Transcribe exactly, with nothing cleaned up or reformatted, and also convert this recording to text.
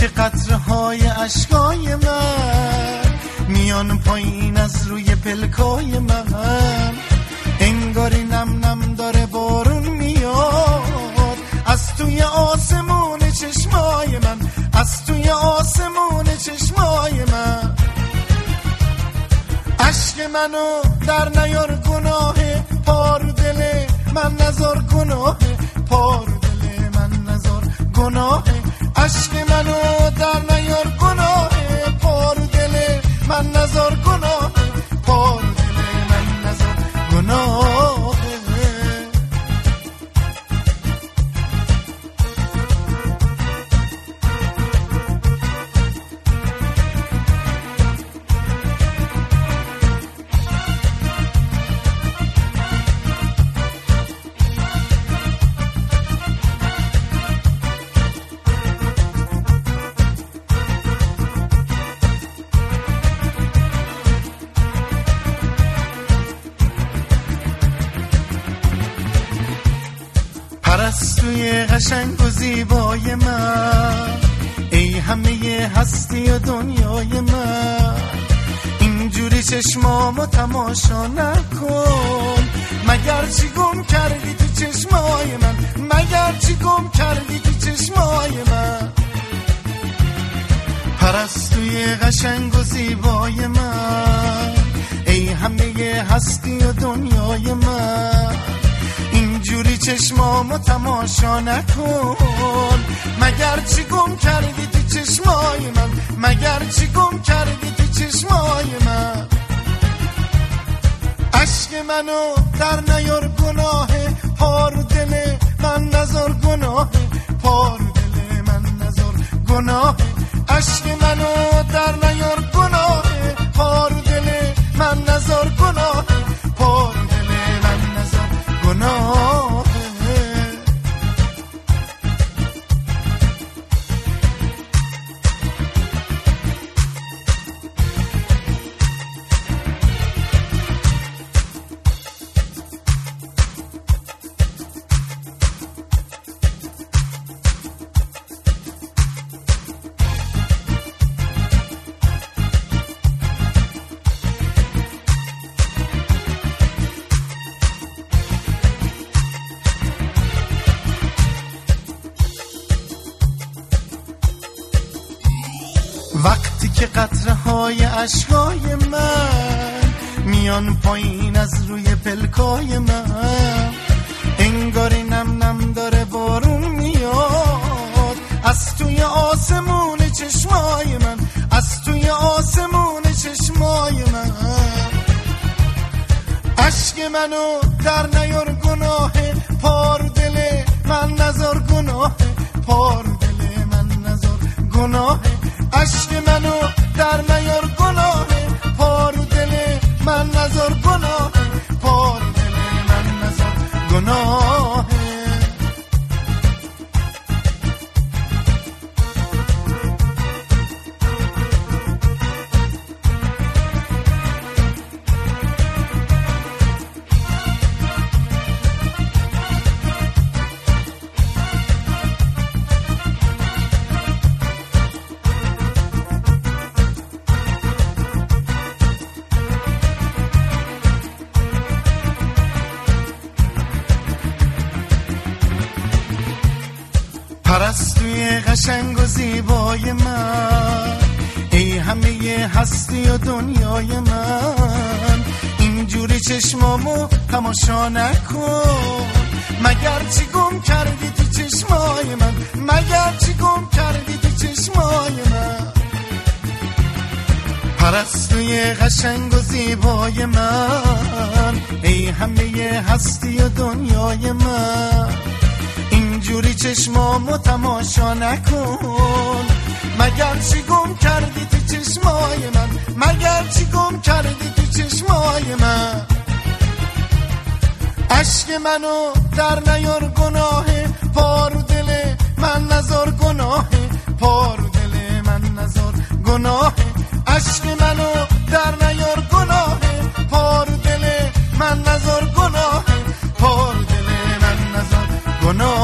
که قطره های اشکای من میان پایین از روی پلکای من، انگاری نم نم داره بارون میاد از توی آسمون چشمای من، از توی آسمون چشمای من. عشق منو در نیار گناه پار دل من نزار، گناه پار دل من نزار، گناه عشق منو در نیار گناه پار دل من نزار، گناه پار دل من نزار، گناه. پرستوی قشنگ و زیبای من، ای همه هستی و دنیای من، اینجوری چشمامو تماشا نکن، مگر چی گم کردی تو چشمای من، مگر چی گم کردی تو چشمای من. پرستوی قشنگ و زیبای من، ای همه هستی و دنیای من، اینجوری چشمامو تماشا نکن، مگر چی گم کردی تو چشمای من، مگر چی گم کردی تو چشمای من. عشق منو در نیار گناه پار دل من نزار، گناه پار دل من نزار، گناه عشق منو در نیار گناه پار دل من نزار، گناه پار دل من نزار، گناه. وقتی که قطره های اشکای من میان پایین از روی پلکای من، انگاری نم نم داره بارون میاد از توی آسمون چشمای من، از توی آسمون چشمای من. عشق منو در نیار گناه پار دل من نزار، گناه پار دل من نزار، گناه عشق منو در نیار گناه پار دل من نزار، گناه پار دل من نزار، گناه. پرستوی قشنگ و زیبای من، ای همه هستی و دنیای من، اینجوری چشمامو تماشا نکن، مگر چی گم کردی تو چشمای من، مگر چی گم کردی تو چشمای من. پرستوی قشنگ و زیبای من، ای همه هستی و دنیای من، اینجوری چشمامو تماشا نکن، مگر چی گم کردی تو چشمای من، مگر چی گم کردی تو چشمای من. عشق منو در نیار گناه پار دل من نزار، گناه پار دل من نزار، گناه عشق منو در نیار گناه پار دل من نزار، گناه پار دل من نزار، گناه.